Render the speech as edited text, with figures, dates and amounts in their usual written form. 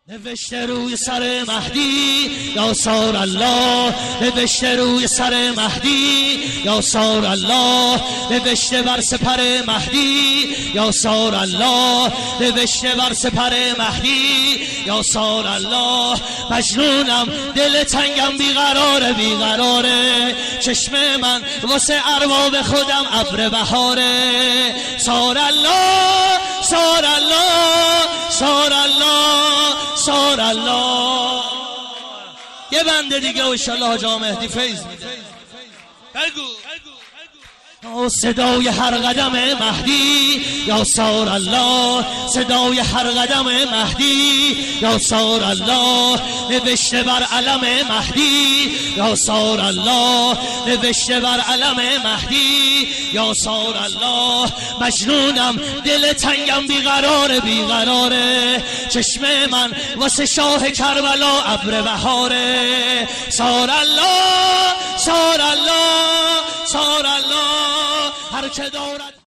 نوشته روی سر مهدی یا سار الله، نوشته روی سر مهدی یا سار الله، نوشته بر سپر مهدی یا سار الله، نوشته بر سپر مهدی یا سار الله. مجنونم دل تنگم بیقراره بیقراره، چشم من واسه ارباب خودم ابر بهاره. سار الله سار الله سار الله سار الله. یه بنده دیگه و انشالله حاج آقا مهدی فیض میده. بگو صدای هر قدم مهدی یا سار الله، صدای هر قدم مهدی یا سار الله، نوشته بر علم مهدی یا سار الله، نوشته بر علم مهدی یا سار الله. مجنونم دل تنگم بیقراره بیقراره، چشم من واسه شاه کربلا ابر بهاره. سار الله سار الله سار الله، هر که دارد